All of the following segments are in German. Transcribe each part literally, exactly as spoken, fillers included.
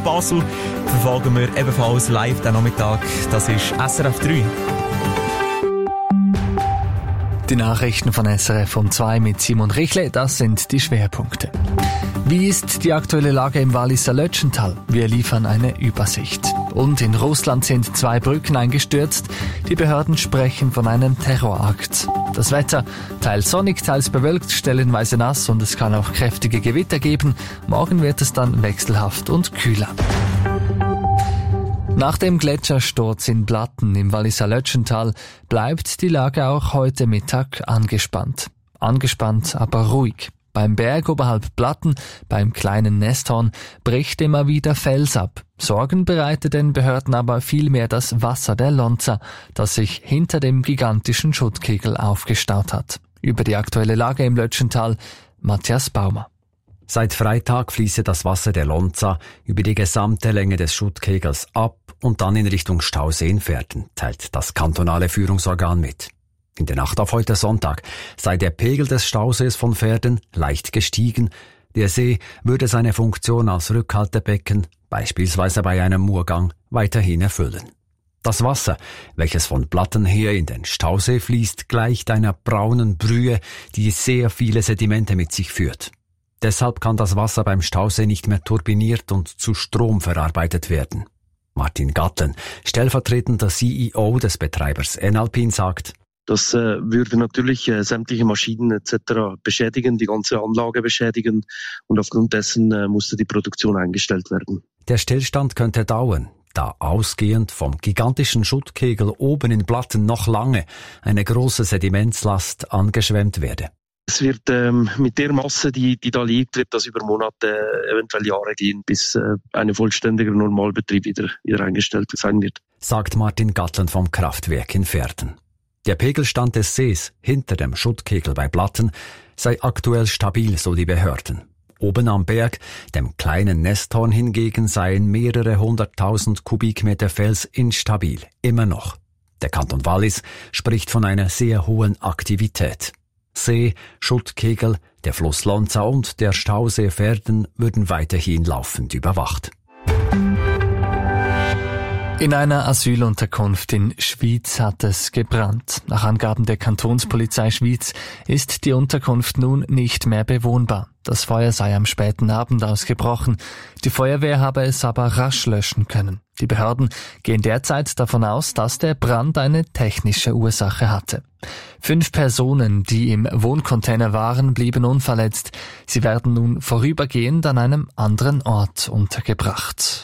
Basel verfolgen wir ebenfalls live den Nachmittag. Das ist S R F drei. Die Nachrichten von S R F um zwei mit Simon Richle, das sind die Schwerpunkte. Wie ist die aktuelle Lage im Walliser Lötschental? Wir liefern eine Übersicht. Und in Russland sind zwei Brücken eingestürzt. Die Behörden sprechen von einem Terrorakt. Das Wetter, teils sonnig, teils bewölkt, stellenweise nass und es kann auch kräftige Gewitter geben. Morgen wird es dann wechselhaft und kühler. Nach dem Gletschersturz in Blatten im Walliser Lötschental bleibt die Lage auch heute Mittag angespannt. Angespannt, aber ruhig. Beim Berg oberhalb Blatten, beim kleinen Nesthorn, bricht immer wieder Fels ab. Sorgen bereitet den Behörden aber vielmehr das Wasser der Lonza, das sich hinter dem gigantischen Schuttkegel aufgestaut hat. Über die aktuelle Lage im Lötschental, Matthias Baumer. Seit Freitag fließe das Wasser der Lonza über die gesamte Länge des Schuttkegels ab und dann in Richtung Stausee in Verden, teilt das kantonale Führungsorgan mit. In der Nacht auf heute Sonntag sei der Pegel des Stausees von Verden leicht gestiegen. Der See würde seine Funktion als Rückhaltebecken, beispielsweise bei einem Murgang, weiterhin erfüllen. Das Wasser, welches von Blatten her in den Stausee fließt, gleicht einer braunen Brühe, die sehr viele Sedimente mit sich führt. Deshalb kann das Wasser beim Stausee nicht mehr turbiniert und zu Strom verarbeitet werden. Martin Gattlen, stellvertretender C E O des Betreibers Enalpin, sagt: Das äh, würde natürlich äh, sämtliche Maschinen et cetera beschädigen, die ganze Anlage beschädigen und aufgrund dessen äh, musste die Produktion eingestellt werden. Der Stillstand könnte dauern, da ausgehend vom gigantischen Schuttkegel oben in Blatten noch lange eine große Sedimentslast angeschwemmt werde. Es wird ähm, mit der Masse, die, die da liegt, wird das über Monate, äh, eventuell Jahre gehen, bis äh, ein vollständiger Normalbetrieb wieder, wieder eingestellt sein wird. Sagt Martin Gattlen vom Kraftwerk in Verden. Der Pegelstand des Sees hinter dem Schuttkegel bei Blatten sei aktuell stabil, so die Behörden. Oben am Berg, dem kleinen Nesthorn hingegen, seien mehrere hunderttausend Kubikmeter Fels instabil, immer noch. Der Kanton Wallis spricht von einer sehr hohen Aktivität. See, Schuttkegel, der Fluss Lonza und der Stausee Verden würden weiterhin laufend überwacht. In einer Asylunterkunft in Schwyz hat es gebrannt. Nach Angaben der Kantonspolizei Schwyz ist die Unterkunft nun nicht mehr bewohnbar. Das Feuer sei am späten Abend ausgebrochen. Die Feuerwehr habe es aber rasch löschen können. Die Behörden gehen derzeit davon aus, dass der Brand eine technische Ursache hatte. Fünf Personen, die im Wohncontainer waren, blieben unverletzt. Sie werden nun vorübergehend an einem anderen Ort untergebracht.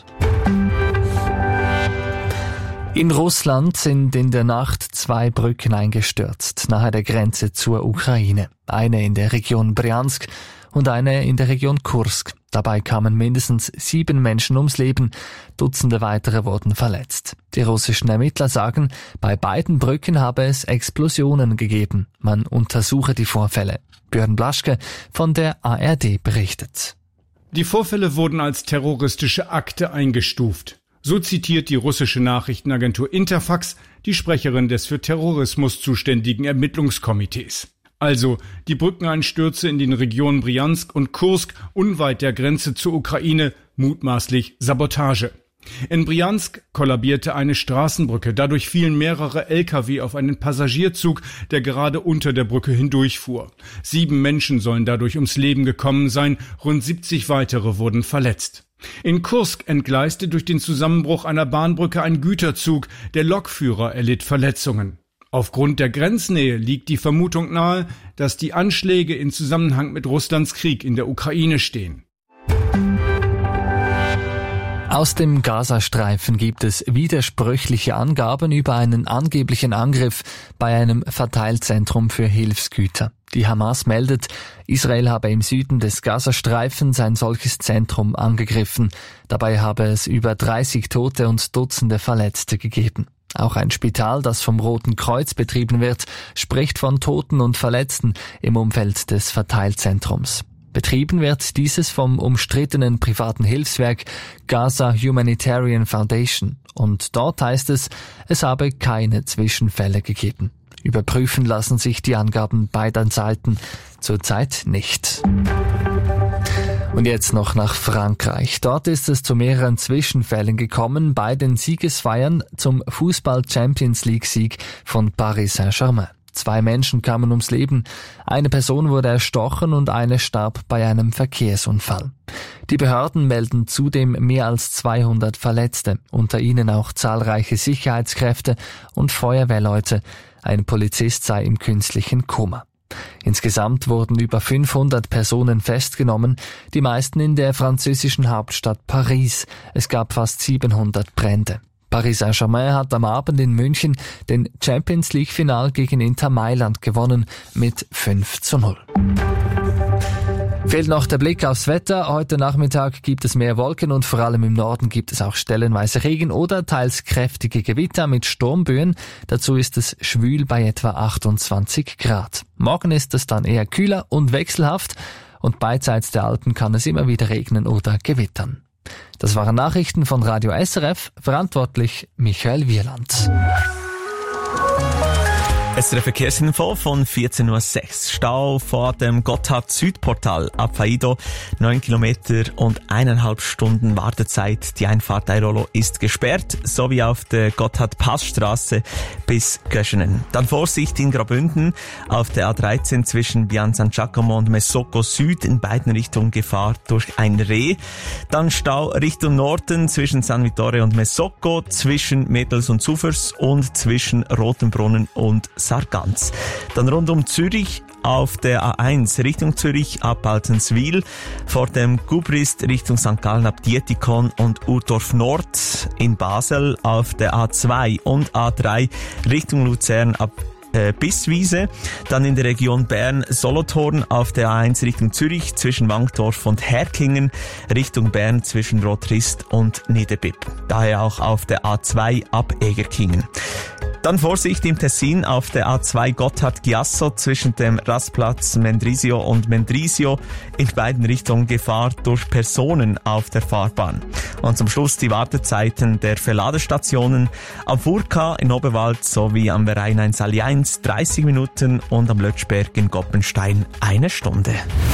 In Russland sind in der Nacht zwei Brücken eingestürzt, nahe der Grenze zur Ukraine. Eine in der Region Bryansk und eine in der Region Kursk. Dabei kamen mindestens sieben Menschen ums Leben, Dutzende weitere wurden verletzt. Die russischen Ermittler sagen, bei beiden Brücken habe es Explosionen gegeben. Man untersuche die Vorfälle. Björn Blaschke von der A R D berichtet. Die Vorfälle wurden als terroristische Akte eingestuft. So zitiert die russische Nachrichtenagentur Interfax die Sprecherin des für Terrorismus zuständigen Ermittlungskomitees. Also die Brückeneinstürze in den Regionen Bryansk und Kursk unweit der Grenze zur Ukraine, mutmaßlich Sabotage. In Bryansk kollabierte eine Straßenbrücke, dadurch fielen mehrere L K W auf einen Passagierzug, der gerade unter der Brücke hindurchfuhr. Sieben Menschen sollen dadurch ums Leben gekommen sein, rund siebzig weitere wurden verletzt. In Kursk entgleiste durch den Zusammenbruch einer Bahnbrücke ein Güterzug, der Lokführer erlitt Verletzungen. Aufgrund der Grenznähe liegt die Vermutung nahe, dass die Anschläge in Zusammenhang mit Russlands Krieg in der Ukraine stehen. Aus dem Gazastreifen gibt es widersprüchliche Angaben über einen angeblichen Angriff bei einem Verteilzentrum für Hilfsgüter. Die Hamas meldet, Israel habe im Süden des Gazastreifens ein solches Zentrum angegriffen. Dabei habe es über dreißig Tote und Dutzende Verletzte gegeben. Auch ein Spital, das vom Roten Kreuz betrieben wird, spricht von Toten und Verletzten im Umfeld des Verteilzentrums. Betrieben wird dieses vom umstrittenen privaten Hilfswerk Gaza Humanitarian Foundation. Und dort heißt es, es habe keine Zwischenfälle gegeben. Überprüfen lassen sich die Angaben beider Seiten zurzeit nicht. Und jetzt noch nach Frankreich. Dort ist es zu mehreren Zwischenfällen gekommen bei den Siegesfeiern zum Fußball-Champions-League-Sieg von Paris Saint-Germain. Zwei Menschen kamen ums Leben, eine Person wurde erstochen und eine starb bei einem Verkehrsunfall. Die Behörden melden zudem mehr als zweihundert Verletzte, unter ihnen auch zahlreiche Sicherheitskräfte und Feuerwehrleute. Ein Polizist sei im künstlichen Koma. Insgesamt wurden über fünfhundert Personen festgenommen, die meisten in der französischen Hauptstadt Paris. Es gab fast siebenhundert Brände. Paris Saint-Germain hat am Abend in München den Champions-League-Final gegen Inter Mailand gewonnen mit fünf zu null. Fehlt noch der Blick aufs Wetter. Heute Nachmittag gibt es mehr Wolken und vor allem im Norden gibt es auch stellenweise Regen oder teils kräftige Gewitter mit Sturmböen. Dazu ist es schwül bei etwa achtundzwanzig Grad. Morgen ist es dann eher kühler und wechselhaft und beidseits der Alpen kann es immer wieder regnen oder gewittern. Das waren Nachrichten von Radio S R F, verantwortlich Michael Wieland. S R F-Verkehrsinfo von vierzehn Uhr sechs. Stau vor dem Gotthard-Südportal ab Faido. Neun Kilometer und eineinhalb Stunden Wartezeit. Die Einfahrt Airolo ist gesperrt, sowie auf der Gotthard-Passstraße bis Göschenen. Dann Vorsicht in Graubünden auf der A dreizehn zwischen Bian San Giacomo und Mesocco Süd in beiden Richtungen Gefahr durch ein Reh. Dann Stau Richtung Norden zwischen San Vittore und Mesocco, zwischen Medels und Zufers und zwischen Rotenbrunnen und Sargans. Dann rund um Zürich auf der A eins Richtung Zürich ab Altenswil, vor dem Gubrist Richtung Sankt Gallen ab Dietikon und Urdorf Nord, in Basel auf der A zwei und A drei Richtung Luzern ab Bisswiese, dann in der Region Bern-Solothurn auf der A eins Richtung Zürich zwischen Wankdorf und Herkingen, Richtung Bern zwischen Rotrist und Niederbipp. Daher auch auf der A zwei ab Egerkingen. Dann Vorsicht im Tessin auf der A zwei Gotthard-Giasso zwischen dem Rastplatz Mendrisio und Mendrisio, in beiden Richtungen Gefahr durch Personen auf der Fahrbahn. Und zum Schluss die Wartezeiten der Verladestationen am Furka in Oberwald sowie am Verein eins Alli eins dreißig Minuten und am Lötschberg in Goppenstein eine Stunde.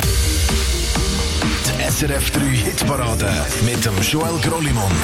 Die S R F drei Hitparade mit dem Joel Grollimund.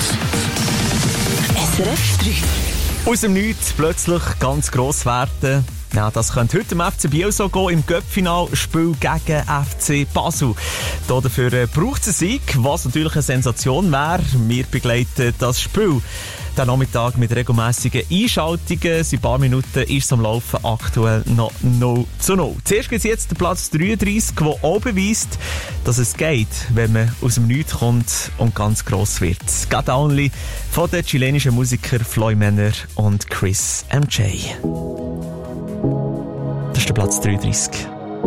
S R F drei. Aus dem Nichts plötzlich ganz gross werden. Ja, das könnte heute im F C Biel so gehen, im Cup-Final-Spiel gegen F C Basel. Da dafür äh, braucht es einen Sieg, was natürlich eine Sensation wäre. Wir begleiten das Spiel den Nachmittag mit regelmässigen Einschaltungen. Seit ein paar Minuten ist es am Laufen, aktuell noch null zu null. Zuerst gibt es jetzt den Platz dreiunddreissig, der auch beweist, dass es geht, wenn man aus dem Nichts kommt und ganz gross wird. «God Only» von den chilenischen Musikern Floyd Manor und Chris M J. Das ist der Platz dreiunddreissig.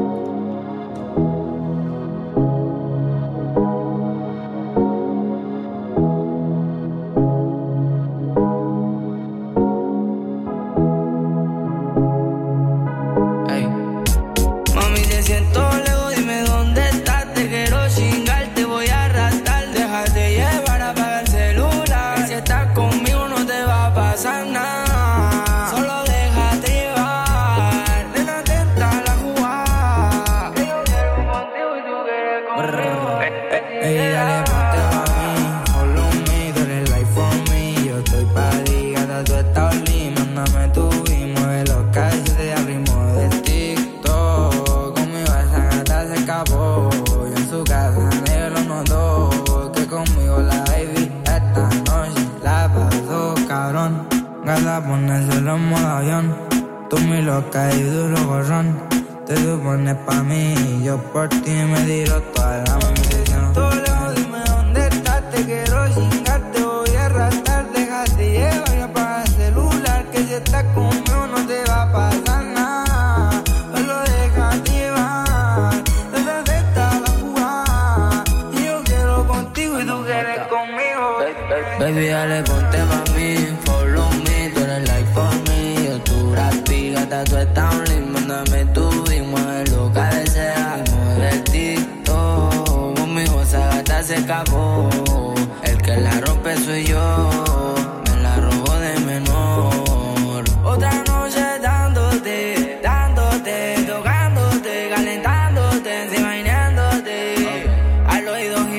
Baby, dale, ponte pa' mí, follow me, tú eres like for me. Yo tu rapi, gata, tú estás un link, mándame tu y mueve lo que deseas. Mueve el TikTok, conmigo esa gata se escapó. El que la rompe soy yo, me la robó de menor. Otra noche dándote, dándote, tocándote, calentándote, encima bañándote. Al oído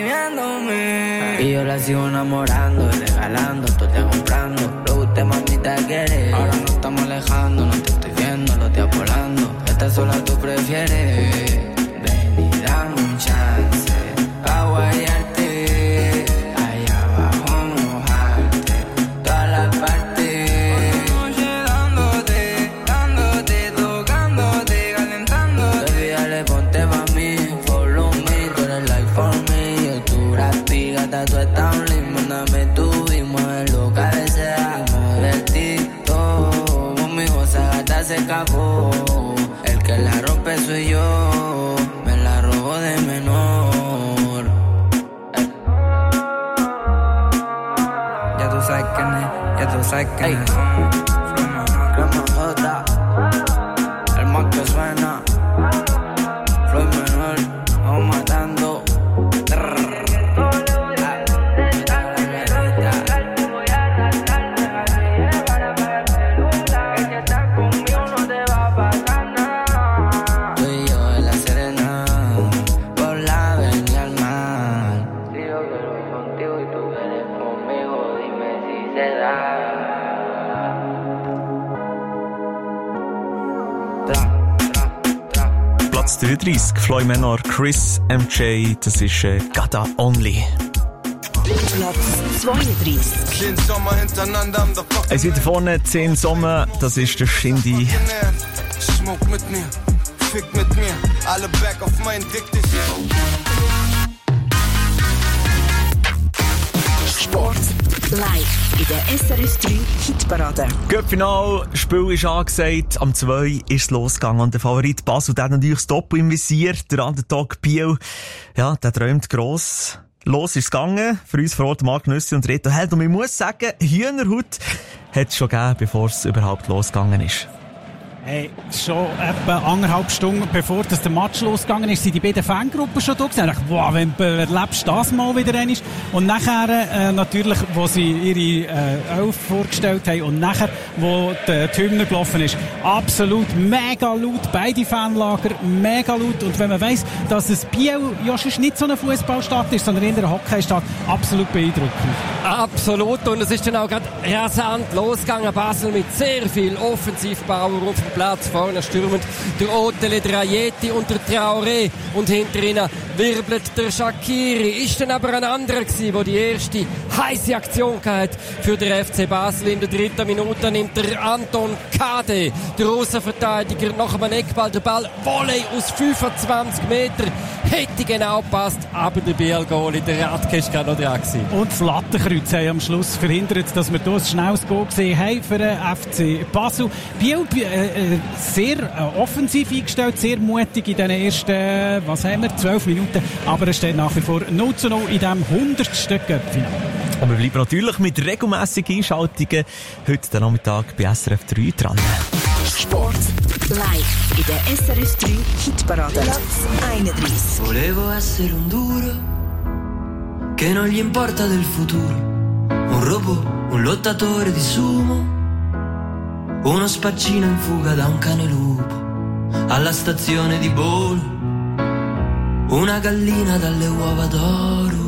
la sigo enamorando, regalando, todo te comprando. Lo que usted mamita quiere. Ahora nos estamos alejando, no te estoy viendo, lo estoy apolando. Esta sola tú prefieres. Ven y dame un chance pa' guayarte, allá abajo mojarte, todas las partes. Noche dándote, dándote, tocándote, calentándote. Baby, dale, ponte pa' mí, follow me, tú eres like for me. Yo tu gratis, gata, tú estás un limbo, mándame tú y mueve lo que deseamos de ti. Todo, conmigo esa gata se escapó. El que la rompe soy yo, me la robo de menor. Ey. Ya tú sabes quién es, ya tú sabes quién es. Crema J, el más que suena. Floyd menor, vamos matando. Platz dreiunddreißig, Floyd Menor, Chris M J, das ist äh, Gotta Only. Platz zweiunddreißig. Zehn Sommer hintereinander am The Fucking Es wieder vorne, zehn Sommer, das ist der Shindy. Smoke mit mir, fick mit mir, alle back auf mein Dick, dich. Sport live in der S R F drei Hitparade. Cup-Final, Spiel ist angesagt, am zwei ist es losgegangen und der Favorit Basel, der hat natürlich das Doppel im Visier, der Underdog Biel, ja, der träumt gross. Los ist es gegangen, für uns vor Ort Marc Nüssi und Reto Held, und ich muss sagen, Hühnerhaut hat es schon gegeben, bevor es überhaupt losgegangen ist. Hey, schon etwa anderthalb Stunden bevor das der Match losgegangen ist, sind die beiden Fangruppen schon da gewesen. Ich dachte, wow, wenn erlebst du das mal wieder einmal. Und nachher, äh, natürlich, wo sie ihre äh, Elf vorgestellt haben und nachher, wo der Hymne gelaufen ist, absolut mega laut, beide Fanlager, mega laut. Und wenn man weiss, dass es Biel ja schon nicht so eine Fußballstadt ist, sondern eher eine Hockeystadt, absolut beeindruckend. Absolut, und es ist dann auch gerade rasant losgegangen. Basel mit sehr viel Offensivpower auf dem Platz. Vorne stürmend der Otele, der Ayeti und der Traoré. Und hinter ihnen wirbelt der Shaqiri. Ist dann aber ein anderer gewesen, der die erste heisse Aktion hatte für den F C Basel. In der dritten Minute nimmt der Anton Kade, der Außenverteidiger, nach einem Eckball der Ball Volley aus fünfundzwanzig Metern. Hätte genau gepasst, aber der Biel-Goalie, der Radke, ist gerade noch dran gewesen. Und das Lattenkreuz haben am Schluss verhindert, dass wir hier ein schnelles Goal gesehen haben für den F C Basel. Biel äh, sehr äh, offensiv eingestellt, sehr mutig in den ersten, äh, was haben wir, zwölf Minuten. Aber es steht nach wie vor null zu null in diesem hundertsten Cup-Final. Und wir bleiben natürlich mit regelmässigen Einschaltungen heute Nachmittag bei S R F drei dran. Sport live in der S R F drei Hitparade. Platz einunddreißig. Volevo essere un duro che non gli importa del futuro, un robot, un lottatore di sumo, uno spaccino in fuga da un cane lupo alla stazione di Bolo, una gallina dalle uova d'oro.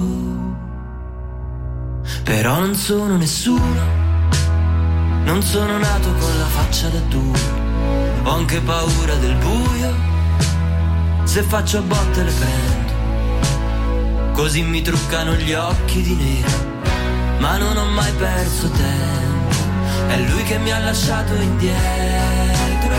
Però non sono nessuno, non sono nato con la faccia da duro, ho anche paura del buio, se faccio a botte le prendo, così mi truccano gli occhi di nero, ma non ho mai perso tempo, è lui che mi ha lasciato indietro.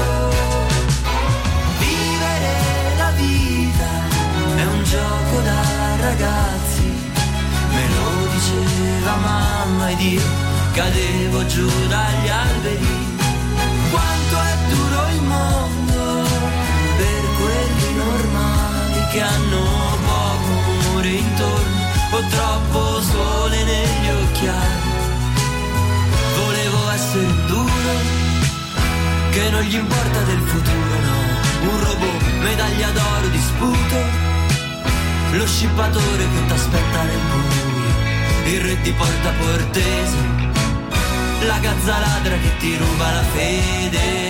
Vivere la vita è un gioco da ragazzi, me lo diceva mamma ed io cadevo giù dagli alberi. Quanto è duro il mondo per quelli normali che hanno poco amore intorno o troppo sole negli occhiali. Volevo essere un duro che non gli importa del futuro, no, un robot, medaglia d'oro di sputo, lo scippatore che t'aspetta nel buio, il re di Porta Portese, la gazza ladra che ti ruba la fede.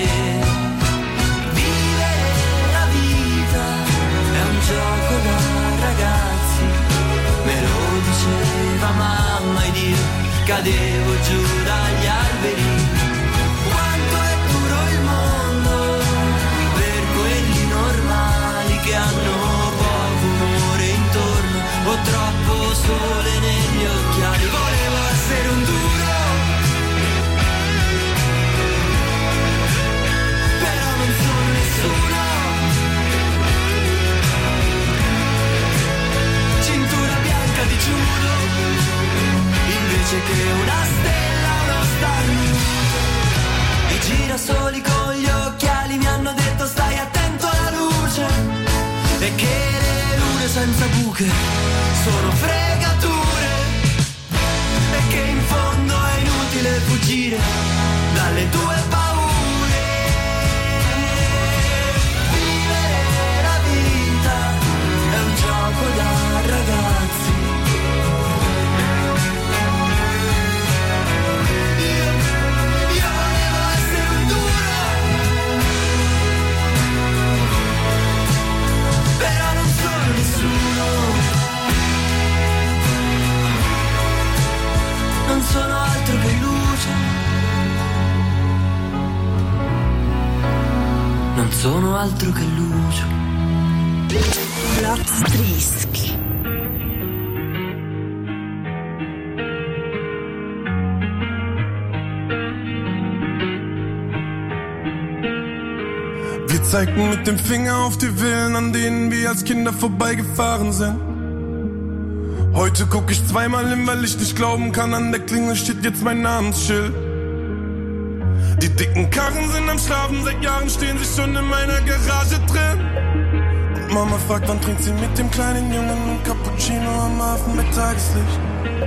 Vivere la vita è un gioco da ragazzi, me lo diceva mamma ed io cadevo giù dagli alberi. Quanto è duro il mondo per quelli normali che hanno poco amore intorno o troppo sole negli occhiali. Volevo essere un duro, però non sono nessuno. Cintura bianca di judo invece che una stella, uno starnuto. I girasoli con gli occhiali mi hanno detto stai attento alla luce e che le lune senza buche sono fregature e che in fondo è inutile fuggire dalle tue paure. Vivere la vita è un gioco da ragazzi. Io, io volevo essere un duro, però non sono nessuno. Non sono altro che luce. Non sono altro che luce. Platz dreißig. Wir zeigten mit dem Finger auf die Villen, an denen wir als Kinder vorbeigefahren sind. Heute guck ich zweimal hin, weil ich nicht glauben kann, an der Klingel steht jetzt mein Namensschild. Die dicken Karren sind am Schlafen, seit Jahren stehen sie schon in meiner Garage drin. Und Mama fragt, wann trinkt sie mit dem kleinen Jungen ein Cappuccino am Hafen mit Tageslicht.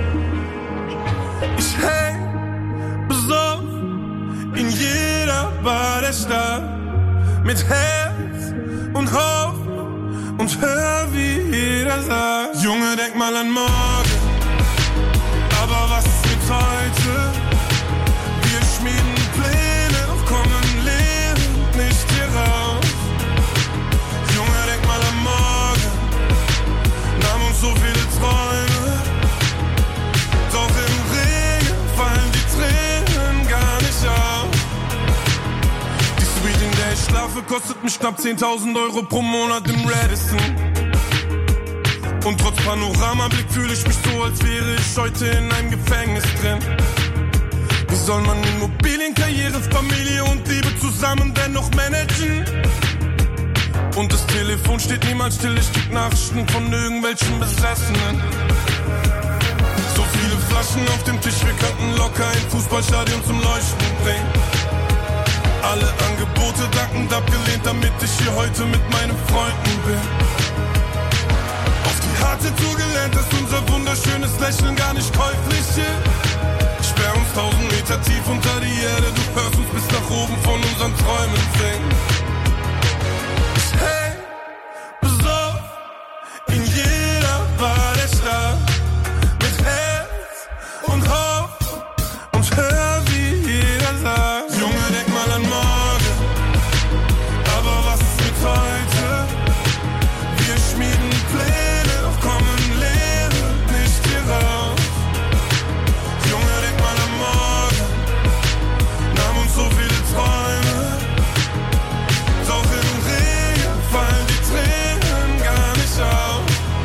Ich häng besoffen in jeder Bar der Stadt, mit Herz und Hoffnung und hör, wie jeder sagt: Junge, denk mal an morgen, aber was ist mit heute? Wir schmieden Pläne, doch kommen lebend nicht hier raus. Junge, denk mal an morgen, nahm uns so viele Träume, doch im Regen fallen die Tränen gar nicht auf. Die Suite, in der ich schlafe, kostet mich knapp zehntausend Euro pro Monat im Radisson. Und trotz Panoramablick fühle ich mich so, als wäre ich heute in einem Gefängnis drin. Wie soll man Immobilien, Karriere, Familie und Liebe zusammen dennoch managen? Und das Telefon steht niemals still, ich krieg Nachrichten von irgendwelchen Besessenen. So viele Flaschen auf dem Tisch, wir könnten locker ein Fußballstadion zum Leuchten bringen. Alle Angebote dankend abgelehnt, damit ich hier heute mit meinen Freunden bin. Auf die harte Tour gelernt, dass unser wunderschönes Lächeln gar nicht käuflich ist. Sperr uns tausend Meter tief unter die Erde, du hörst uns bis nach oben von unseren Träumen singen. Ich häng besoffen in jeder Bar der Stadt, mit Herz und Hoffnung und hör, wie jeder sagt: Junge, denk mal an morgen, aber was ist mit heute? Wir schmieden Pläne, doch kommen lebend nicht hier raus. Junge, denk mal an morgen, nahm uns so viele Träume, doch im Regen fallen die Tränen gar nicht auf.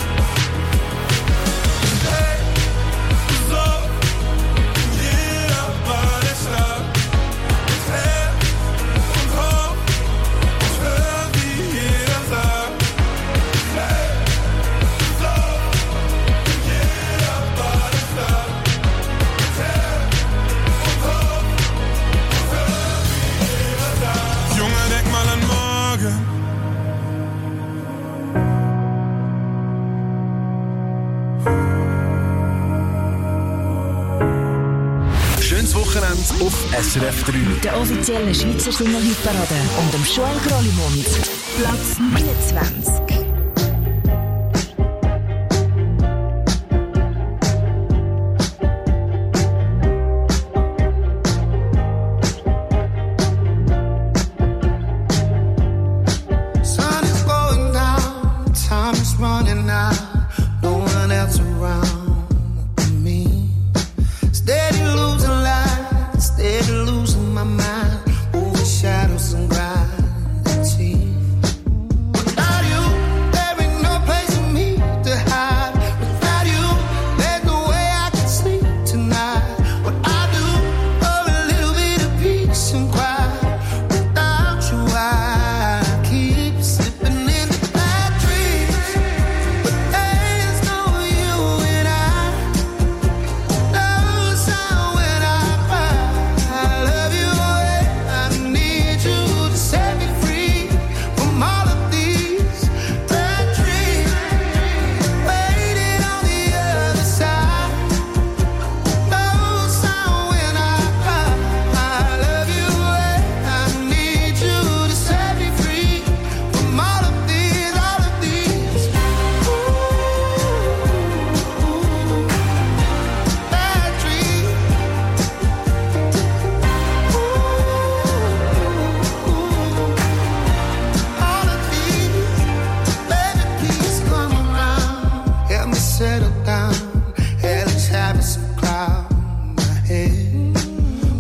Hey, so in jeder Bar der Stadt, mit Herz und Hoffnung und hör, wie jeder sagt: Hey, so in jeder Bar der Stadt, mit Herz und Hoffnung und hör, wie jeder sagt. Junge, denk mal an morgen. Schönes Wochenende auf S R F drei. Der offizielle Schweizer Single-Hitparade und dem Joel Grollimund. Platz neunundzwanzig. Sun is going down, time is running out, no one else around.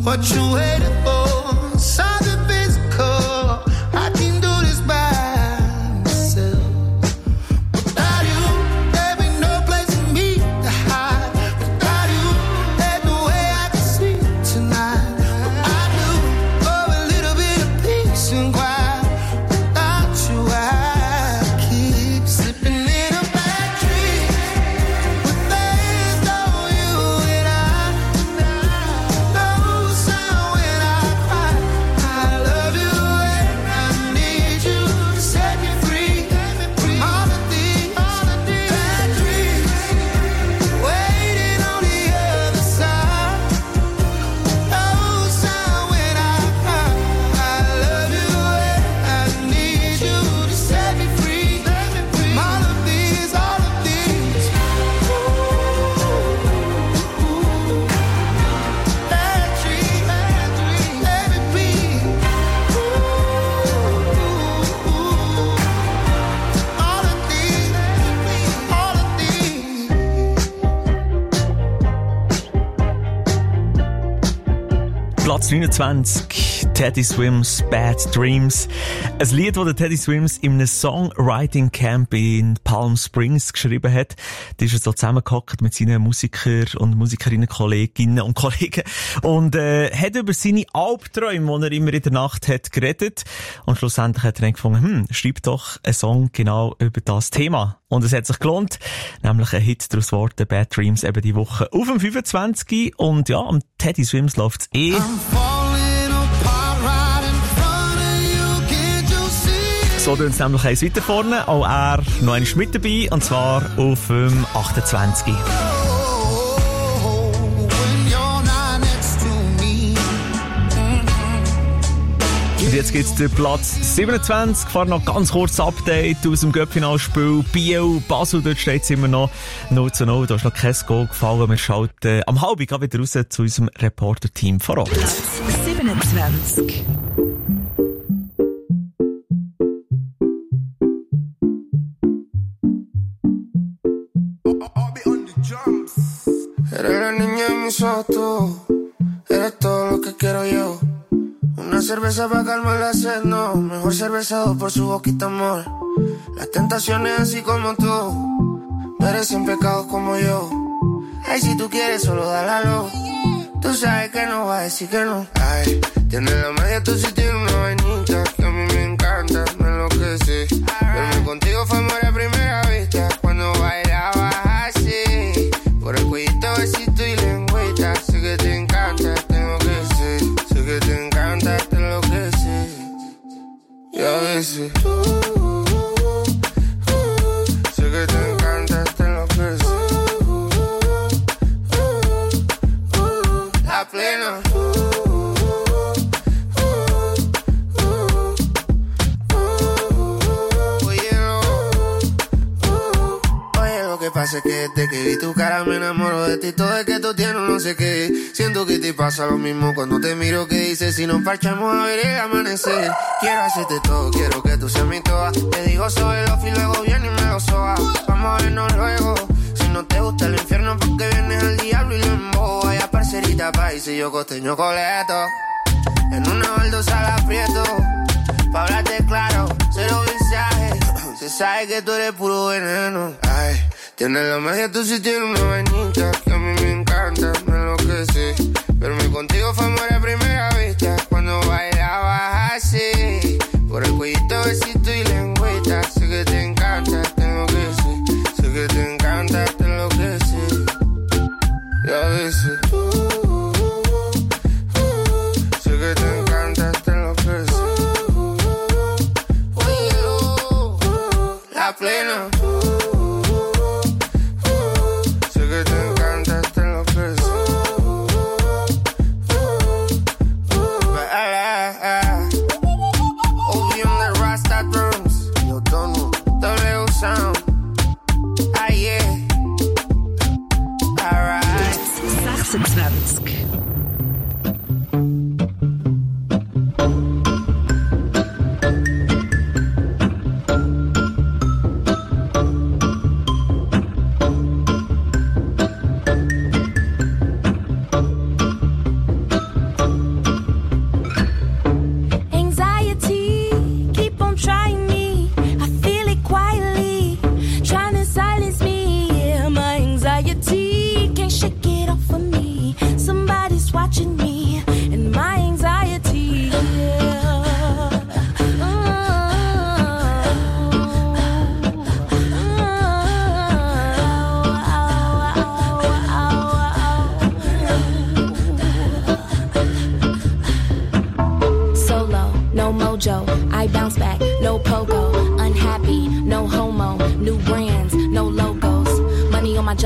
what you waiting for, something physical. I can do this by myself. Without you, there be no place for me to hide. Without you, there's no way I can sleep tonight. But I do for a little bit of peace and quiet. Without you, I keep slipping in a bad dream. But there's no you and I. No sound when I cry. I love you and I need you to set me free. All of these bad dreams waiting on the other side. No sound when I cry. I love you and I need you to set me free. All of these, all of these bad dreams, bad dreams, let me be. All of these, all of these. Platz neunundzwanzig, Teddy Swims, Bad Dreams. Ein Lied, das Teddy Swims in einem Songwriting Camp in Palm Springs geschrieben hat. Da ist er so zusammengehockt mit seinen Musiker und Musikerinnen, Kolleginnen und Kollegen und äh, hat über seine Albträume, die er immer in der Nacht hat, geredet. Und schlussendlich hat er dann gefunden, hm, schreib doch einen Song genau über das Thema. Und es hat sich gelohnt, nämlich ein Hit daraus geworden, Bad Dreams, eben die Woche auf dem fünfundzwanzig. Und ja, am Teddy Swims läuft's eh. So tun es nämlich eins weiter vorne, auch er noch einmal mit dabei, und zwar auf dem achtundzwanzig. Und jetzt gibt's den Platz siebenundzwanzig. Fahr noch ganz kurz Update aus dem Göppfinalspiel. Biel, Basel, dort steht's immer noch null zu null. Da ist noch kein Goal gefallen. Wir schalten am halben wieder raus zu unserem Reporter-Team vor Ort. Platz siebenundzwanzig. Eres la niña de mis ojos, tú. Eres todo lo que quiero yo. Una cerveza para calmar la sed, no. Mejor cervezado por su boquita, amor. Las tentaciones así como tú merecen pecados como yo. Ay, si tú quieres solo dale a luz. Tú sabes que no va a decir que no. Ay, tienes la magia, tú sí tienes una vainita que a mí me encanta, me enloquece. Verme contigo fue amor a primera vista. Cuando bailabas así, por el cuellito, besito y lengüita. Sé que te encanta, tengo que ser. Sé que te encanta, te enloquece. Y a veces sé que te encanta, te enloquece. La plena. Lo que pasa es que desde que vi tu cara me enamoro de ti. Todo es que tú tienes no sé qué. Siento que te pasa lo mismo cuando te miro. Que dices si nos parchamos a ver el amanecer. Quiero hacerte todo, quiero que tú seas mi toa. Te digo soy el off y luego viene y me lo soba. Vamos a vernos luego. Si no te gusta el infierno porque vienes al diablo y lo embobo. Vaya parcerita país y yo costeño coleto. En una baldosa la aprieto. Pa' hablarte claro, cero mensaje. Se sabe que tú eres puro veneno. Ay, tienes la magia, tú sí tienes una vainita que a mí me encanta, me enloquece. Verme contigo fue amor a primera vista. Cuando bailabas así, por el cuellito, besito y lengüita. Sé que te encanta, tengo que ser. Sé que te encanta, te enloquece. Y a veces sé que te encanta, te enloquece. La plena. Sé que te encanta, te enloquece.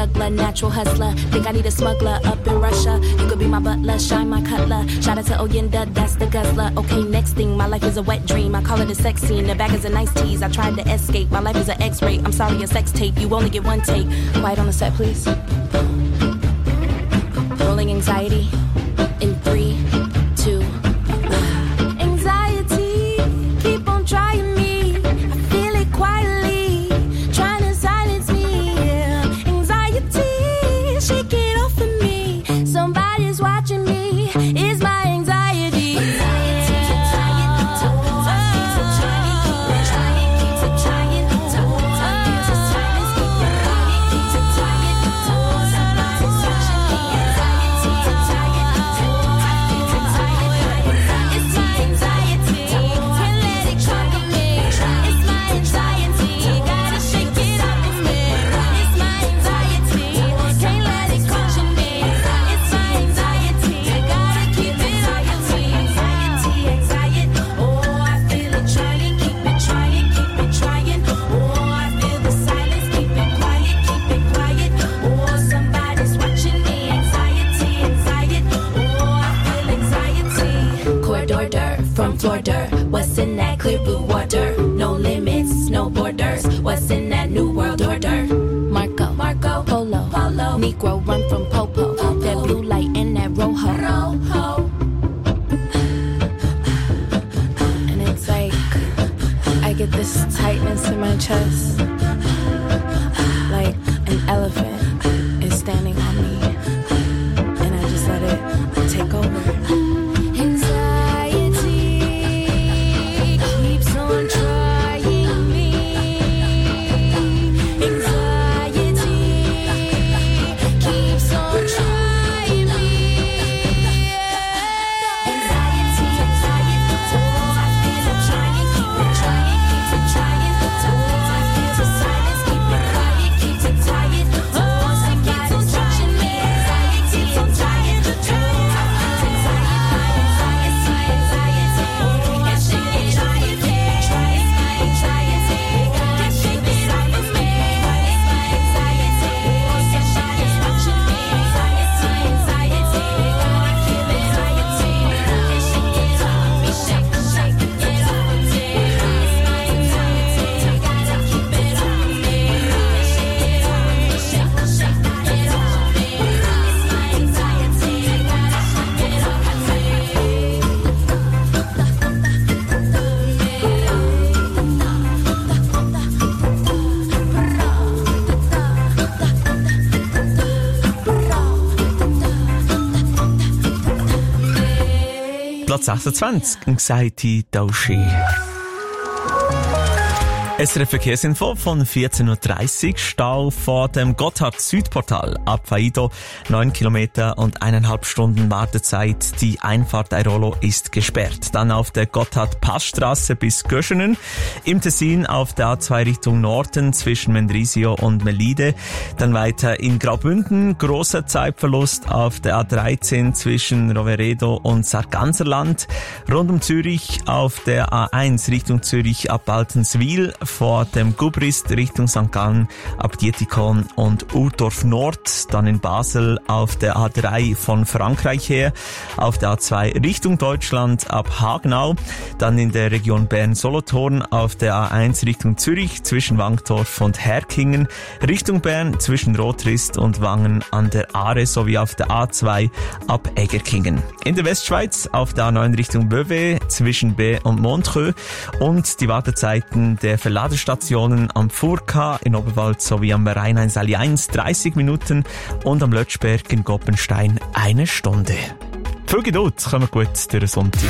smuggler, natural hustler. Think I need a smuggler up in Russia. You could be my butler, shine my cutler. Shout out to Oyenda, that's the guzzler. Okay, next thing, my life is a wet dream. I call it a sex scene. The bag is a nice tease. I tried to escape. My life is an X-ray. I'm sorry, a sex tape. You only get one take. Quiet on the set, please. Rolling anxiety in three, two, one. Anxiety, keep on trying me. I feel it quietly, trying to silence me. Yeah. Anxiety, shake it off of me. Somebody's watching me. It's my anxiety. Anxiety, from Florida. What's in that clear blue water? No limits, no borders. What's in that new world order? Marco, Marco, Polo, Polo. Negro run from Popo. Popo. That blue light and that rojo. Rojo. And it's like I get this tightness in my chest, like an elephant is standing on me, and I just let it take over. Platz achtundzwanzig, Anxiety Doshi. S R F Verkehrsinfo von vierzehn Uhr dreißig. Stau vor dem Gotthard-Südportal ab Faido. Neun Kilometer und eineinhalb Stunden Wartezeit. Die Einfahrt Airolo ist gesperrt. Dann auf der Gotthard-Passstraße bis Göschenen. Im Tessin auf der A zwei Richtung Norden zwischen Mendrisio und Melide. Dann weiter in Graubünden. Großer Zeitverlust auf der A dreizehn zwischen Roveredo und Sarganserland. Rund um Zürich auf der A eins Richtung Zürich ab Altenswil. Vor dem Gubrist Richtung Sankt Gallen ab Dietikon und Urdorf Nord, dann in Basel auf der A drei von Frankreich her, auf der A zwei Richtung Deutschland ab Hagenau, dann in der Region Bern-Solothurn auf der A eins Richtung Zürich zwischen Wankdorf und Herkingen, Richtung Bern zwischen Rotrist und Wangen an der Aare sowie auf der A zwei ab Egerkingen. In der Westschweiz auf der A neun Richtung Beauvais zwischen B und Montreux und die Wartezeiten der Ladestationen am Furka in Oberwald sowie am Rhein-Eins-Alli eins dreißig Minuten und am Lötschberg in Goppenstein eine Stunde. Viel Geduld, kommen wir gut durch den Sonntag.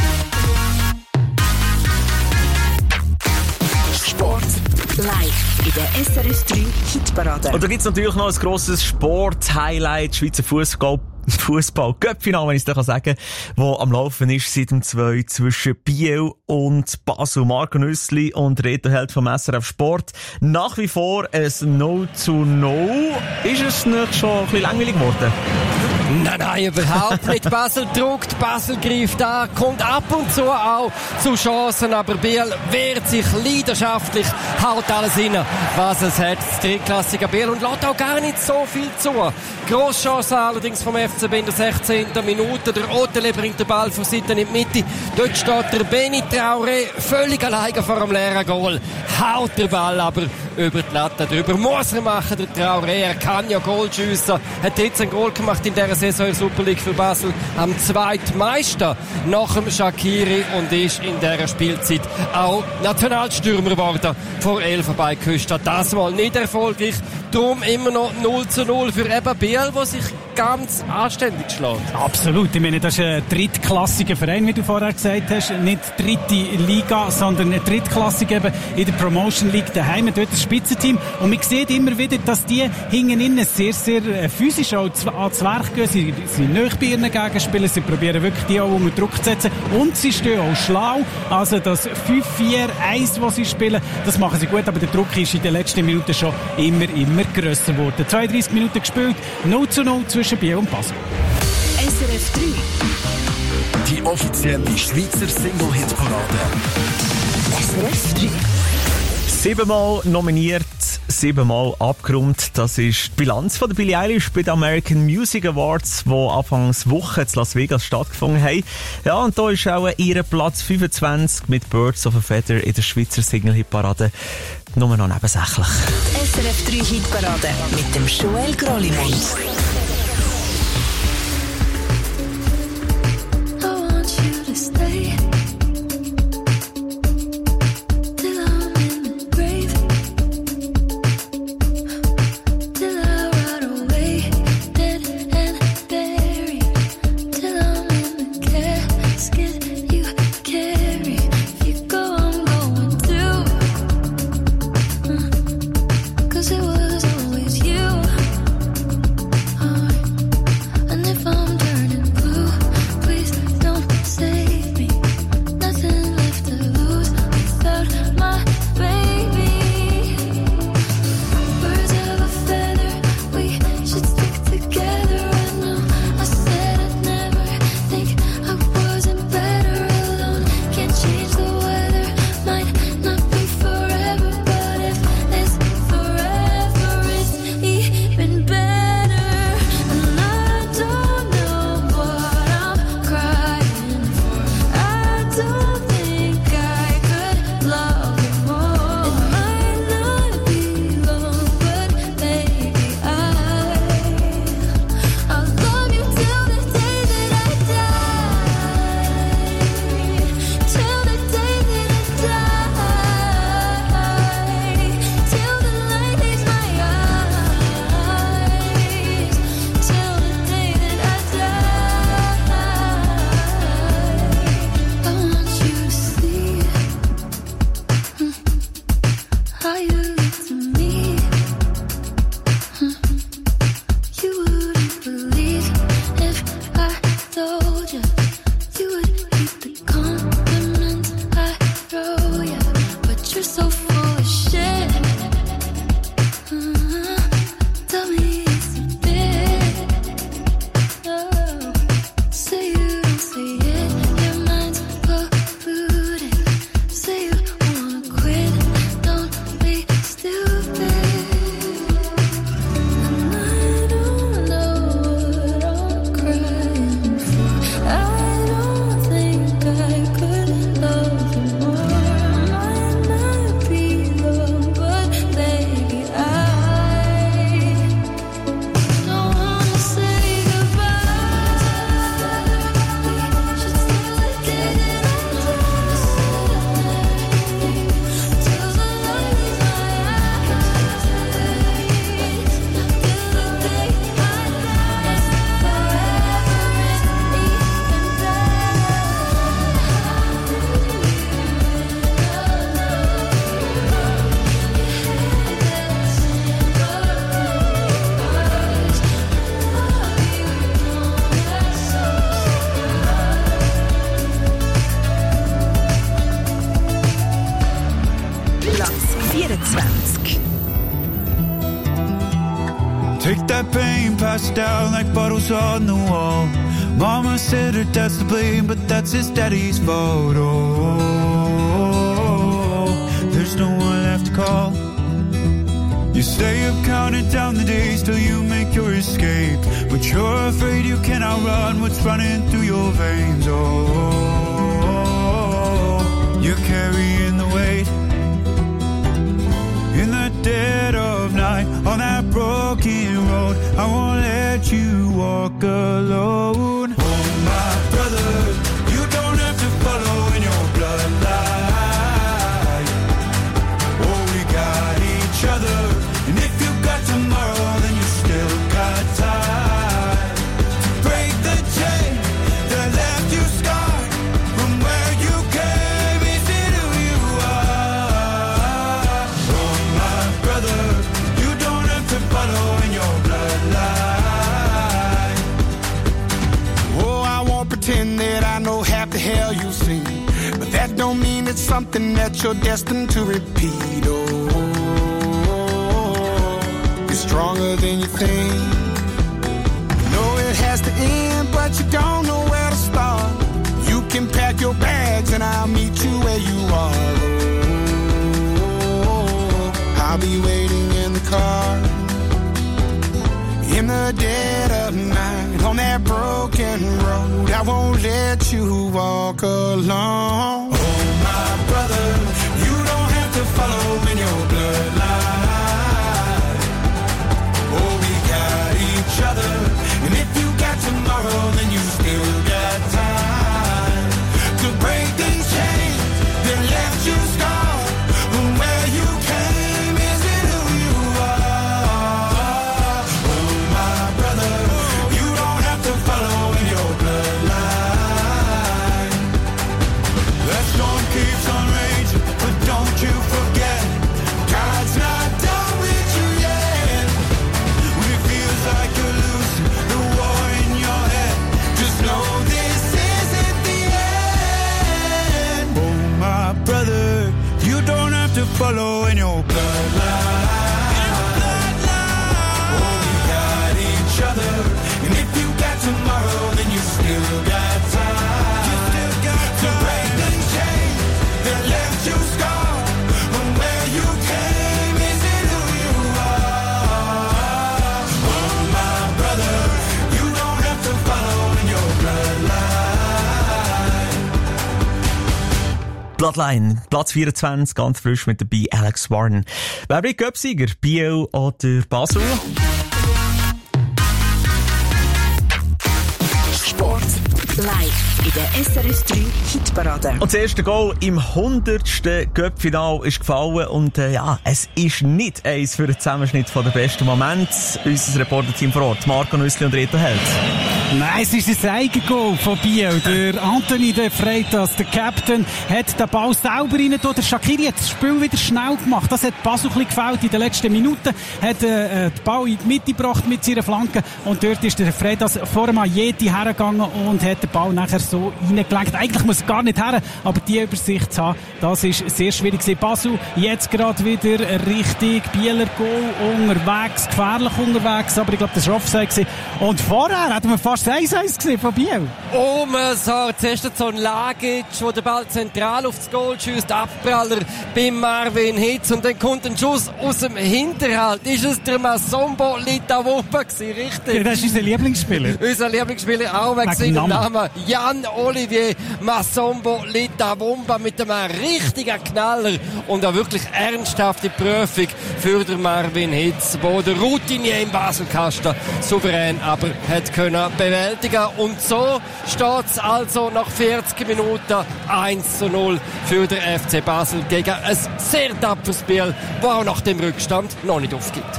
Sport live in der S R S drei Hitparade. Und da gibt's natürlich noch ein grosses Sport-Highlight, Schweizer Fußball. Fußball-Cup-Final, wenn ich es da sagen kann, wo am Laufen ist seit dem zwei zwischen Biel und Basel. Marco Nüssli und Reto Held vom S R F Sport. Nach wie vor ein null zu null. Ist es nicht schon ein bisschen langweilig geworden? Nein, nein, überhaupt nicht. Basel druckt, Basel greift an, kommt ab und zu auch zu Chancen, aber Biel wehrt sich leidenschaftlich, haut alles rein, was es hat. Das drittklassige Biel und lässt auch gar nicht so viel zu. Grosschance allerdings vom F C B in der sechzehnten Minute. Der Otele bringt den Ball von Seiten in die Mitte. Dort steht der Beni Traoré völlig alleine vor dem leeren Goal. Haut der Ball aber über die Latte drüber. Muss er machen, der Traoré. Er kann ja Goal schiessen. Hat jetzt ein Goal gemacht in dieser Saison in der Super League für Basel. Am zweitmeister nach dem Shaqiri und ist in dieser Spielzeit auch Nationalstürmer geworden vor Elfenbeinküste. Das mal nicht erfolgreich. Darum immer noch null zu null für eben Biel, der sich ganz anständig schlägt. Absolut. Ich meine, das ist ein drittklassiger Verein, wie du vorher gesagt hast. Nicht dritte Liga, sondern ein drittklassig eben in der Promotion League daheim. Dort das Spitzenteam. Und man sieht immer wieder, dass die hinten innen sehr, sehr physisch auch ans Werk gehen. Sie sind nicht bei ihren Gegenspielern. Sie probieren wirklich die auch unter Druck zu setzen. Und sie stehen auch schlau. Also das fünf vier eins, das sie spielen, das machen sie gut. Aber der Druck ist in den letzten Minuten schon immer, immer grösser geworden. zweiunddreissig Minuten gespielt. null zu null zwischen Biel und Basel. S R F drei. Die offizielle Schweizer Single-Hit-Parade. S R F drei. Siebenmal nominiert, siebenmal abgerundet. Das ist die Bilanz von der Billie Eilish bei den American Music Awards, die anfangs Woche in Las Vegas stattgefunden haben. Ja, und da ist auch ihr Platz fünfundzwanzig mit Birds of a Feather in der Schweizer Single-Hit-Parade nur noch nebensächlich. S R F drei Hitparade mit dem Joel Grollimund. I passed down like bottles on the wall. Mama said her dad's to blame, but that's his daddy's fault. Oh, there's no one left to call. You stay up counting down the days till you make your escape, but you're afraid you cannot run what's running through your veins. Oh, you're carrying the weight in the dead of night on that broken road. I won't let you walk alone. Oh my brother, you don't have to follow in your bloodline. Oh, we got each other, and if you got tomorrow, then you still got time to break the chain that left you scarred from where you came. Is it who you are? Oh my brother, you don't have to follow in your bloodline. Oh, I won't pretend that I know half the hell you've seen, but that don't mean it's something that you're destined to repeat. Oh, you're stronger than you think. You know it has to end, but you don't know where to start. You can pack your bags and I'll meet you where you are. Oh, I'll be waiting in the car in the dead of night on that broken road. I won't let you walk alone. Oh my brother, you don't have to follow in your bloodline. Oh, we got each other, and if you got tomorrow, then you still got time to break these chains that left you scarred from where you came. Is it who you are? Oh my brother, you don't have to follow in your bloodline. That storm keeps on raging, but don't you forget, God's not done with you yet. When it feels like you're losing the war in your head, just know this isn't the end. Oh my brother, you don't have to follow in your bloodline. Oh, we got each other, and if you got tomorrow, then you still got time. You still got to break the chain that left you scarred from where you came. Is it who you are? Oh my brother, you don't have to follow in your bloodline. Bloodline, Platz vierundzwanzig, ganz frisch mit dabei Alex Warren. Wer wird Cup-Sieger? Biel oder Basel? Sport live in der S R S drei Hitparade. Und das erste Goal im hundertsten Cup-Final ist gefallen und äh, ja, es ist nicht eins für den Zusammenschnitt von der besten Momente. Unser Reporterteam vor Ort, Marco Nüssli und Reto Held. Nein, es ist ein Eigengoal von Biel. Der Anthony de Freitas, der Captain, hat den Ball selber rein. Der Shaqiri hat das Spiel wieder schnell gemacht. Das hat Basel ein bisschen gefällt in den letzten Minuten. Hat äh, den Ball in die Mitte gebracht mit seiner Flanke. Und dort ist der Freitas vor dem Ajeti hergegangen und hat den Ball nachher so reingelenkt. Eigentlich muss er gar nicht her, aber die Übersicht zu haben, das ist sehr schwierig gewesen. Basel jetzt gerade wieder richtig Bieler Goal unterwegs, gefährlich unterwegs, aber ich glaube, das war Offside gewesen. Und vorher hatten wir fast eins eins gesehen von Biel. Oh, man sagt, zuerst so ein Lagic, wo der Ball zentral aufs Goal schießt, Abpraller bei Marvin Hitz und dann kommt ein Schuss aus dem Hinterhalt. Ist es der Masombo Litawumba gewesen, richtig? Ja, das ist unser Lieblingsspieler. Unser Lieblingsspieler auch weg gewesen, der Name Jan-Olivier Masombo Litawumba mit einem richtigen Knaller und eine wirklich ernsthafte Prüfung für den Marvin Hitz, wo der Routinier im Baselkasten souverän aber hat können bewältigen. Und so steht es also nach vierzig Minuten eins zu null für den F C Basel gegen ein sehr tapferes Spiel, das auch nach dem Rückstand noch nicht aufgibt.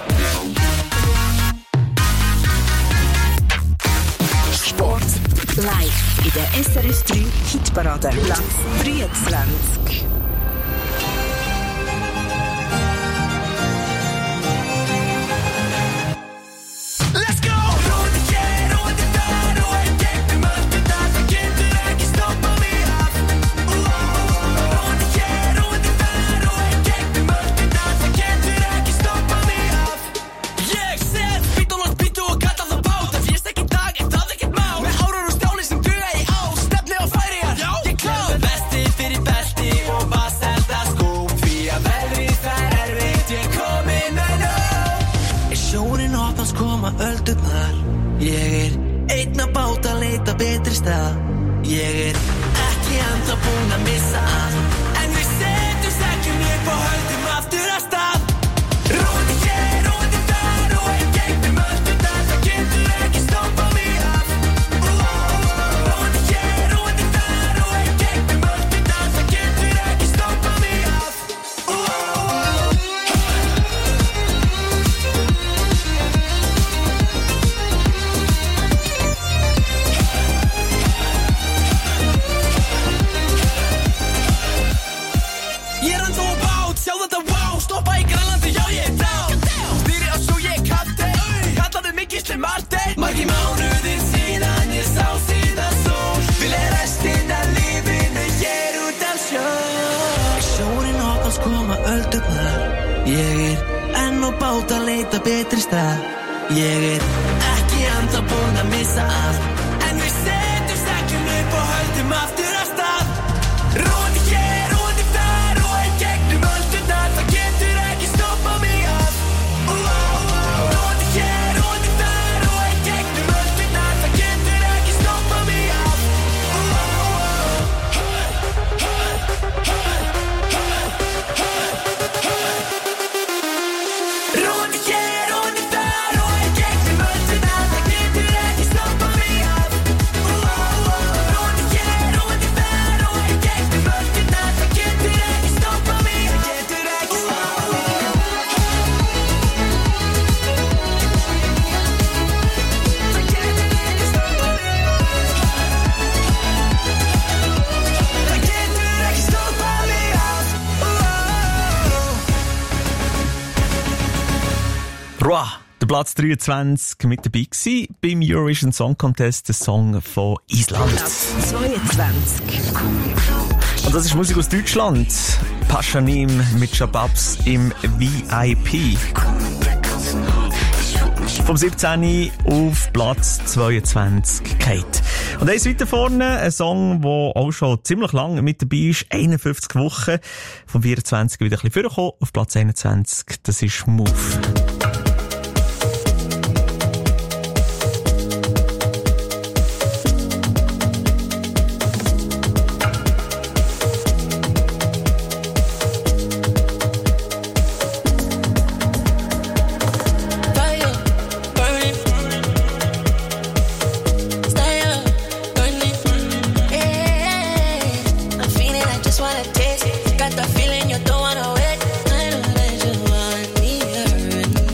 Sport live in der S R S drei Hitparade. Platz dreiundzwanzig. Pito los pito, canta the betri stað. Ég er ekki enda búin að missa allt, en við setjum stekkjum upp og höldum aftur að stað. Róandi hér, róandi þar og í gegnum öllu þar, það getur ekki stoppað mig af. Róandi hér, róandi þar og í gegnum öllu þar, það getur ekki stoppað mig af. Ég er hann og bát, sjá þetta wow, stoppa í Grænlandi, já ég er down. Stýri á svo ég er kapteinn, kallaði mig Gísli Marteinn. Margir mánuðir síðan ég sá síðan sól, vil er restina lífinu hér út af sjó. Sjórin okkans koma öldurnar, ég er enn og bát að leita betri stað. Ég er ekki enda búin að missa allt, en við setjum stekkjum upp og höldum aftur að stað. Róandi hér, róandi þar og í gegnum öllu þar, það getur ekki stoppað mig af. Róandi hér, róandi þar og í gegnum öllu þar, það getur ekki stoppað mig af. Róandi hér, róandi þar og í gegnum öllu þar, það getur ekki stoppað mig af. Róandi hér, róandi þar og í gegnum öllu þar, það getur ekki stoppað mig, það getur ekki stoppað mig. Það getur ekki stoppað mig. Það getur ekki stoppað mig af. Roi, der Platz dreiundzwanzig mit dabei gewesen beim Eurovision Song Contest, der Song von Island. Platz zweiundzwanzig. Und das ist Musik aus Deutschland. Paschanim mit Shababs im V I P. Vom siebzehn auf Platz zweiundzwanzig Kate. Und eins weiter vorne, ein Song, der auch schon ziemlich lang mit dabei ist, einundfünfzig Wochen. Vom vierundzwanzig wieder ein bisschen vorgekommen, auf Platz einundzwanzig, das ist Move. Fire, burning. Stay up, burning. Yeah, I'm feeling, I just wanna taste it. Got that feeling you don't wanna wait. I know that you want me, hurting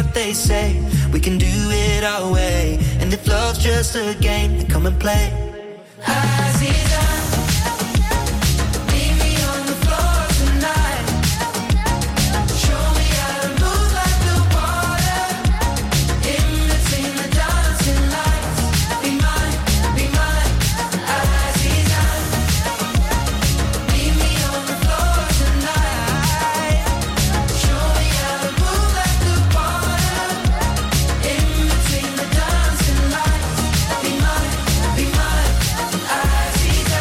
what they say. We can do it our way. And if love's just a game, then come and play. Aziza, meet me on the floor tonight. Show me how to move like the water. In between the dancing lights. Be mine, be mine. Aziza, meet me on the floor tonight. Show me how to move like the water. In between the dancing lights. Be mine, be mine. Aziza.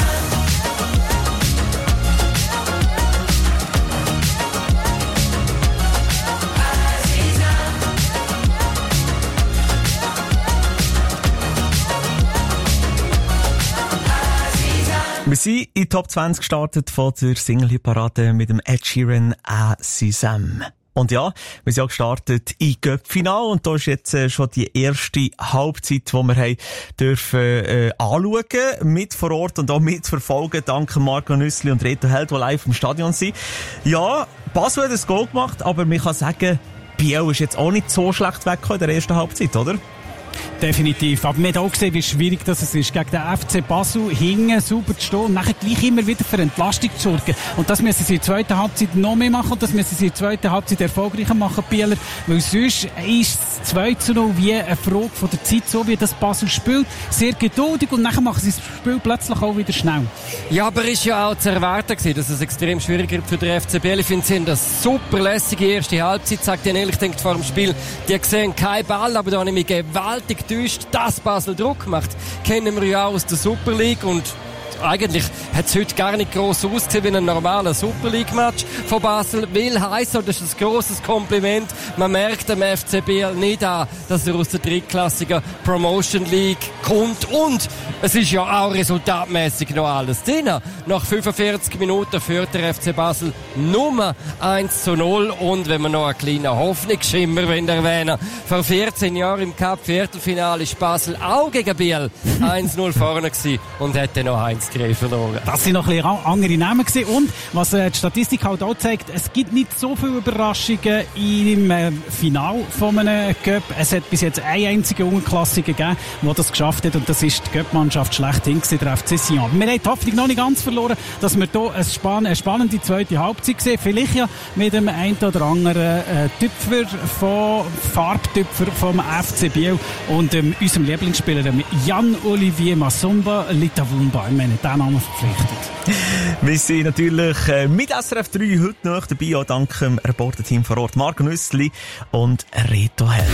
Wir sind in Top zwanzig gestartet von der Single-Hit-Parade mit dem Ed Sheeran «Azizam». Und ja, wir sind auch gestartet in Göppfinal und da ist jetzt äh, schon die erste Halbzeit, die wir haben dürfen äh, anschauen, mit vor Ort und auch mitverfolgen, dank Marco Nüssli und Reto Held, die live im Stadion sind. Ja, Basel hat ein Goal gemacht, aber man kann sagen, Biel ist jetzt auch nicht so schlecht weggekommen in der ersten Halbzeit, oder? Definitiv. Aber man hat auch gesehen, wie schwierig das ist, gegen den F C Basel hinten sauber zu stehen und nachher gleich immer wieder für Entlastung zu sorgen. Und das müssen sie in der zweiten Halbzeit noch mehr machen und das müssen sie in der zweiten Halbzeit erfolgreicher machen, Bieler. Weil sonst ist das zwei zu null wie eine Frage von der Zeit, so wie das Basel spielt. Sehr geduldig und nachher machen sie das Spiel plötzlich auch wieder schnell. Ja, aber ist ja auch zu erwarten gewesen, dass es extrem schwierig wird für den F C Biel. Ich finde, sie haben eine super lässige erste Halbzeit, sagt Ihnen ehrlich, denkt vor dem Spiel, die sehen keinen Ball, aber da habe ich mich gewaltig getäuscht, dass Basel Druck macht. Kennen wir ja auch aus der Super League und eigentlich hat es heute gar nicht gross ausgesehen wie ein normaler Super League-Match von Basel. Will heissen, und das ist ein grosses Kompliment, man merkt dem F C Biel nicht an, dass er aus der drittklassigen Promotion League kommt. Und es ist ja auch resultatmäßig noch alles drin. Nach fünfundvierzig Minuten führt der F C Basel Nummer eins zu null. Und wenn wir noch einen kleinen Hoffnungsschimmer erwähnen, vor vierzehn Jahren im Cup-Viertelfinale ist Basel auch gegen Biel eins zu null vorne gewesen und hätte noch eins verloren. Das sind noch ein bisschen andere Namen gewesen. Und was äh, die Statistik halt auch zeigt, es gibt nicht so viele Überraschungen im äh, Final von einem Cup. Es hat bis jetzt eine einzige Unterklassige gegeben, die das geschafft hat, und das ist die Cup-Mannschaft schlechthin gewesen, der F C Sion. Aber wir haben die Hoffnung noch nicht ganz verloren, dass wir hier eine, spann- eine spannende zweite Halbzeit sehen. Vielleicht ja mit dem einen oder anderen äh, Tüpfer von Farbtüpfer vom F C Biel und ähm, unserem Lieblingsspieler dem Jan-Olivier Masumba Litavumba. Ich meine, den Namen verpflichtet. Wir sind natürlich äh, mit S R F drei heute noch dabei, auch dank dem Reporter-Team vor Ort, Marco Nüssli und Reto Held.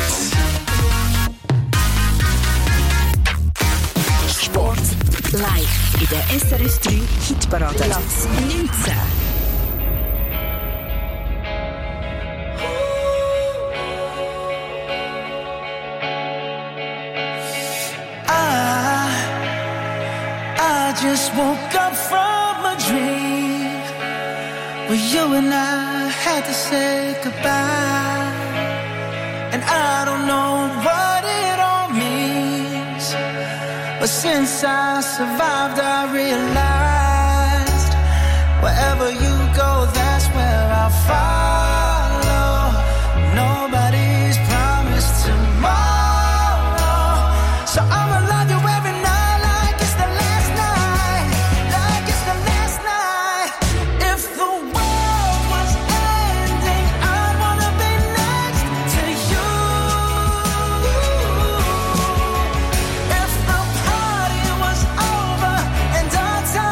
Sport live in der S R S drei Hitparade. Platz neunzehn. I just woke up from a dream where you and I had to say goodbye, and I don't know what it all means, but since I survived I realized wherever you go, that's where I'll follow. Nobody's promised tomorrow, so I'ma love you every night. Time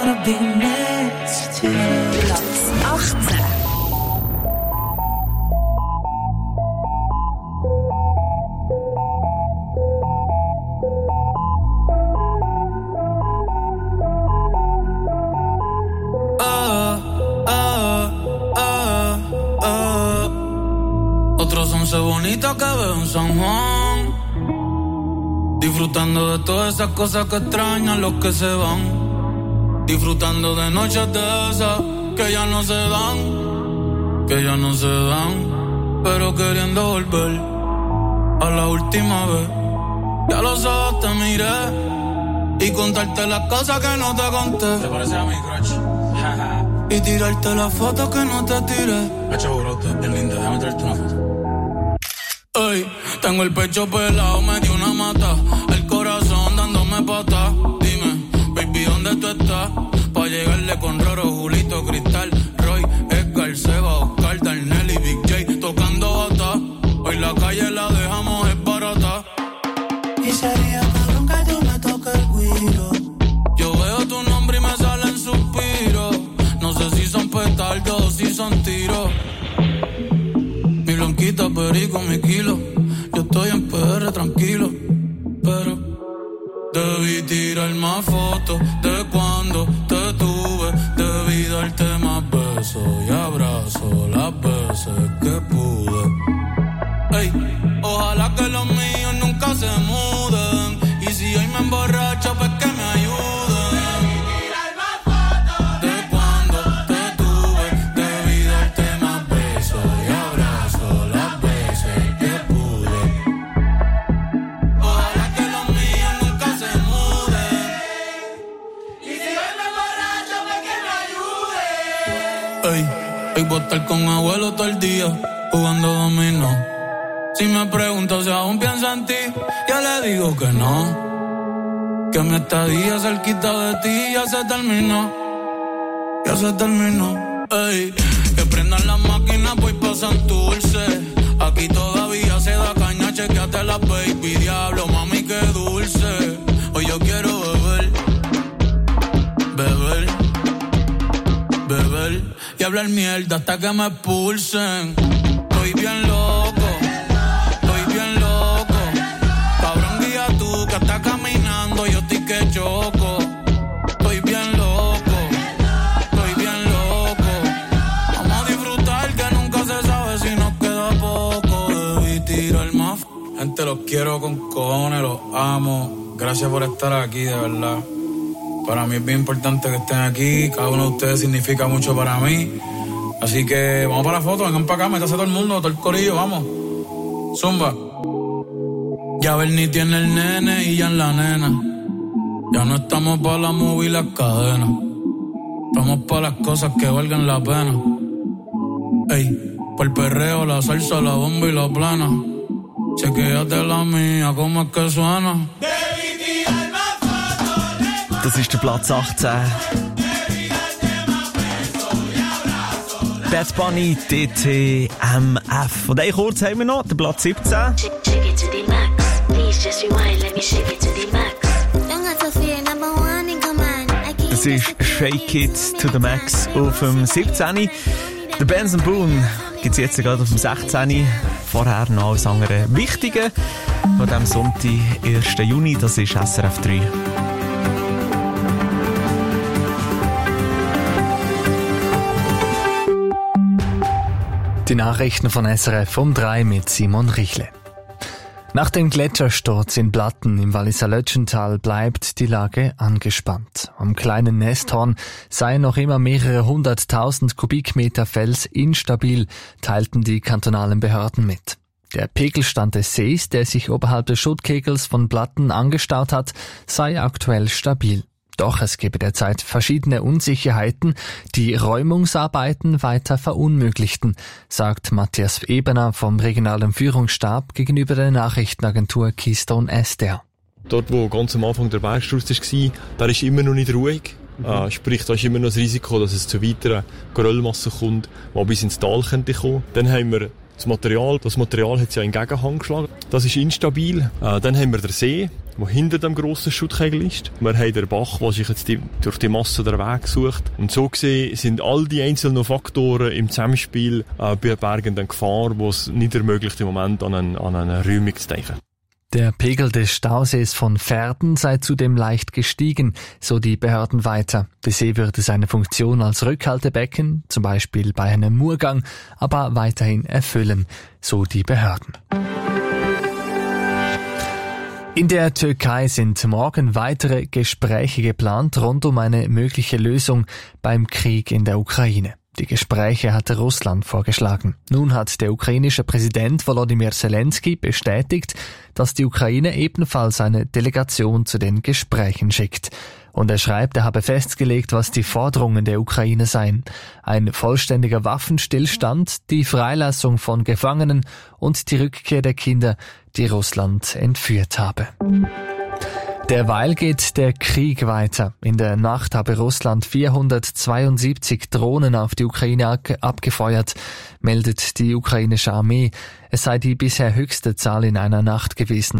wanna be next to you. Platz achtzehn. Otros once bonitos que veo en San Juan, disfrutando de todas esas cosas que extrañan los que se van, disfrutando de noches de esas que ya no se dan, que ya no se dan, pero queriendo volver a la última vez. Ya los ojos te miré y contarte las cosas que no te conté. ¿Te parece a mi crush? Y tirarte las fotos que no te tiré. Hacho, bro, usted es bien linda, déjame traerte una foto. Ey, tengo el pecho pelado, me dio una mata, el corazón dándome pata. Dime, baby, ¿dónde tú estás? Pa' llegarle con Roro, Julito, Cristal, Roy, Edgar, Seba, Oscar, Darnell y Big J tocando bata. Hoy la calle la dejamos es barata. Y sería cabrón que tú me toques el guiro. Yo veo tu nombre y me salen suspiros. No sé si son petardos o si son tiros. Mi blanquita, perico, mi kilo. Yo estoy en P R tranquilo, pero debí tirar más fotos de cuando te tuve. Debí darte más besos y abrazos las veces que pude. Ey, ojalá que los míos nunca se muden. Y si hoy me emborracho, pues que me ayuden. Hoy voy a estar con abuelo todo el día, jugando dominó. Si me pregunto si aún pienso en ti, ya le digo que no. Que mi estadía cerquita de ti ya se terminó. Ya se terminó. Ey, que prendan las máquinas, voy pa' Santurce. Aquí todavía se da caña, chequeate la baby. Diablo, mami, qué dulce. Hoy yo quiero beber, beber, beber y hablar mierda hasta que me expulsen. Estoy bien loco, estoy bien loco. Cabrón, guía tú que estás caminando, yo estoy que choco. Estoy bien loco, estoy bien loco. Vamos a disfrutar que nunca se sabe si nos queda poco. Debí tirar más. Gente, los quiero con cojones, los amo. Gracias por estar aquí, de verdad. Para mí es bien importante que estén aquí. Cada uno de ustedes significa mucho para mí. Así que vamos para la foto, vengan para acá, métase todo el mundo, todo el corillo, vamos. Zumba. Ya Bernie tiene el nene y ya en la nena. Ya no estamos para la movie y las cadenas. Estamos para las cosas que valgan la pena. Ey, por el perreo, la salsa, la bomba y la plana. Chequéate la mía, cómo es que suena. Das ist der Platz achtzehn. Bad Bunny, D T M F. Und einen kurz haben wir noch, den Platz siebzehn. Das ist Shake It to the Max auf dem siebzehn. Der Benson Boone gibt es jetzt gerade auf dem sechzehn. Vorher noch alles andere Wichtige von diesem Sonntag, ersten Juni, das ist S R F drei. Die Nachrichten von S R F um drei mit Simon Richle. Nach dem Gletschersturz in Blatten im Walliser Lötschental bleibt die Lage angespannt. Am kleinen Nesthorn seien noch immer mehrere hunderttausend Kubikmeter Fels instabil, teilten die kantonalen Behörden mit. Der Pegelstand des Sees, der sich oberhalb des Schuttkegels von Blatten angestaut hat, sei aktuell stabil. Doch es gebe derzeit verschiedene Unsicherheiten, die Räumungsarbeiten weiter verunmöglichten, sagt Matthias Ebener vom regionalen Führungsstab gegenüber der Nachrichtenagentur Keystone S D R. Dort, wo ganz am Anfang der Bergsturz war, da ist immer noch nicht ruhig. Mhm. Äh, sprich, da ist immer noch das Risiko, dass es zu weiteren Geröllmassen kommt, die bis ins Tal könnte kommen. Dann haben wir das Material. Das Material hat ja einen Gegenhang geschlagen. Das ist instabil. Äh, dann haben wir den See. der hinter dem grossen Schuttkegel ist. Wir haben den Bach, der sich jetzt die, durch die Masse den Weg sucht. Und so gesehen sind all die einzelnen Faktoren im Zusammenspiel äh, bei Bergen eine Gefahr, die es nicht ermöglicht, im Moment an, ein, an eine Räumung zu denken. Der Pegel des Stausees von Verden sei zudem leicht gestiegen, so die Behörden weiter. Der See würde seine Funktion als Rückhaltebecken, zum Beispiel bei einem Murgang, aber weiterhin erfüllen, so die Behörden. In der Türkei sind morgen weitere Gespräche geplant rund um eine mögliche Lösung beim Krieg in der Ukraine. Die Gespräche hatte Russland vorgeschlagen. Nun hat der ukrainische Präsident Volodymyr Zelensky bestätigt, dass die Ukraine ebenfalls eine Delegation zu den Gesprächen schickt. Und er schreibt, er habe festgelegt, was die Forderungen der Ukraine seien. Ein vollständiger Waffenstillstand, die Freilassung von Gefangenen und die Rückkehr der Kinder, die Russland entführt habe. Derweil geht der Krieg weiter. In der Nacht habe Russland vierhundertzweiundsiebzig Drohnen auf die Ukraine abgefeuert, meldet die ukrainische Armee. Es sei die bisher höchste Zahl in einer Nacht gewesen.